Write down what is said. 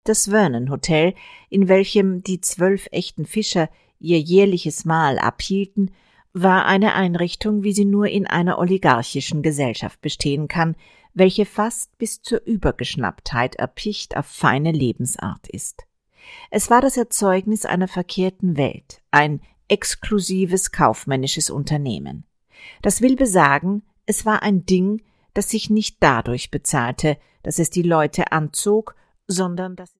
das Vernon Hotel, in welchem die 12 echten Fischer ihr jährliches Mahl abhielten, war eine Einrichtung, wie sie nur in einer oligarchischen Gesellschaft bestehen kann, welche fast bis zur Übergeschnapptheit erpicht auf feine Lebensart ist. Es war das Erzeugnis einer verkehrten Welt, ein exklusives kaufmännisches Unternehmen. Das will besagen, es war ein Ding, das sich nicht dadurch bezahlte, dass es die Leute anzog, sondern dass